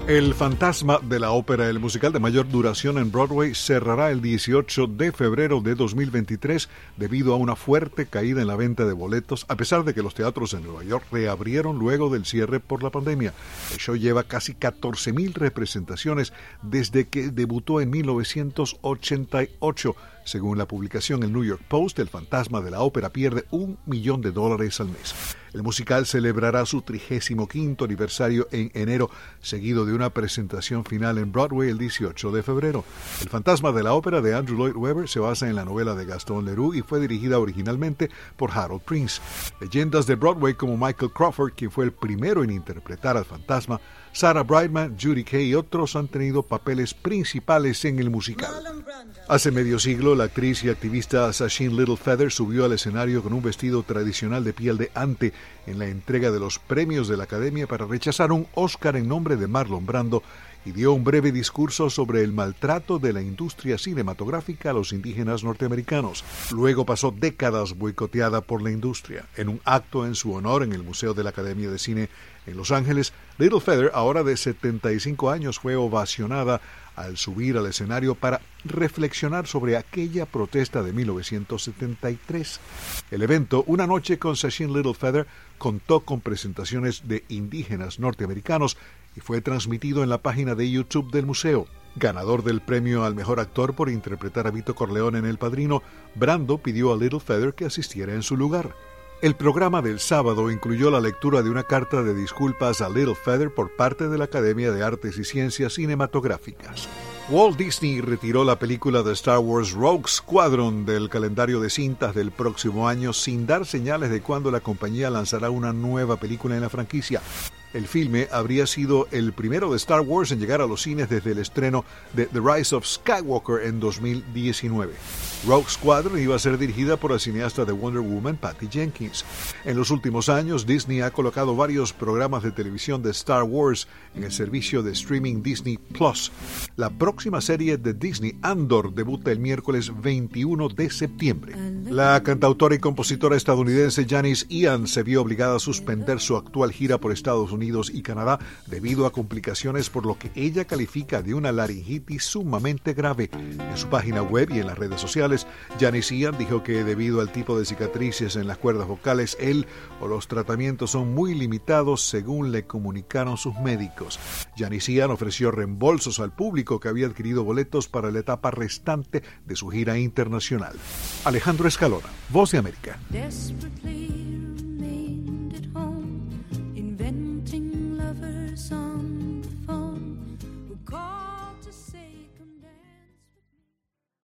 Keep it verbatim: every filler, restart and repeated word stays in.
El Fantasma de la Ópera, el musical de mayor duración en Broadway, cerrará el dieciocho de febrero de dos mil veintitrés debido a una fuerte caída en la venta de boletos, a pesar de que los teatros en Nueva York reabrieron luego del cierre por la pandemia. El show lleva casi catorce mil representaciones desde que debutó en mil novecientos ochenta y ocho. Según la publicación El New York Post, el Fantasma de la Ópera pierde un millón de dólares al mes. El musical celebrará su trigésimo quinto aniversario en enero, seguido de una presentación final en Broadway el dieciocho de febrero. El Fantasma de la Ópera de Andrew Lloyd Webber se basa en la novela de Gaston Leroux y fue dirigida originalmente por Harold Prince. Leyendas de Broadway como Michael Crawford, quien fue el primero en interpretar al fantasma, Sarah Brightman, Judy Kay y otros han tenido papeles principales en el musical. Hace medio siglo, la actriz y activista Sacheen Little Feather subió al escenario con un vestido tradicional de piel de ante en la entrega de los premios de la Academia para rechazar un Oscar en nombre de Marlon Brando y dio un breve discurso sobre el maltrato de la industria cinematográfica a los indígenas norteamericanos. Luego pasó décadas boicoteada por la industria. En un acto en su honor en el Museo de la Academia de Cine en Los Ángeles, Little Feather, ahora de setenta y cinco años, fue ovacionada al subir al escenario para reflexionar sobre aquella protesta de mil novecientos setenta y tres. El evento, Una noche con Sacheen Little Feather, contó con presentaciones de indígenas norteamericanos y fue transmitido en la página de YouTube del museo. Ganador del premio al mejor actor por interpretar a Vito Corleone en El Padrino, Brando pidió a Little Feather que asistiera en su lugar. El programa del sábado incluyó la lectura de una carta de disculpas a Little Feather por parte de la Academia de Artes y Ciencias Cinematográficas. Walt Disney retiró la película de Star Wars Rogue Squadron del calendario de cintas del próximo año sin dar señales de cuándo la compañía lanzará una nueva película en la franquicia. El filme habría sido el primero de Star Wars en llegar a los cines desde el estreno de The Rise of Skywalker en dos mil diecinueve. Rogue Squadron iba a ser dirigida por la cineasta de Wonder Woman, Patty Jenkins. En los últimos años, Disney ha colocado varios programas de televisión de Star Wars en el servicio de streaming Disney Plus. La próxima serie de Disney, Andor, debuta el miércoles veintiuno de septiembre. La cantautora y compositora estadounidense Janis Ian se vio obligada a suspender su actual gira por Estados Unidos y Canadá debido a complicaciones por lo que ella califica de una laringitis sumamente grave. En su página web y en las redes sociales, Janis Ian dijo que debido al tipo de cicatrices en las cuerdas vocales, él o los tratamientos son muy limitados según le comunicaron sus médicos. Janis Ian ofreció reembolsos al público que había adquirido boletos para la etapa restante de su gira internacional. Alejandro Escalona, Voz de América. Desperately remained at home, inventing lovers on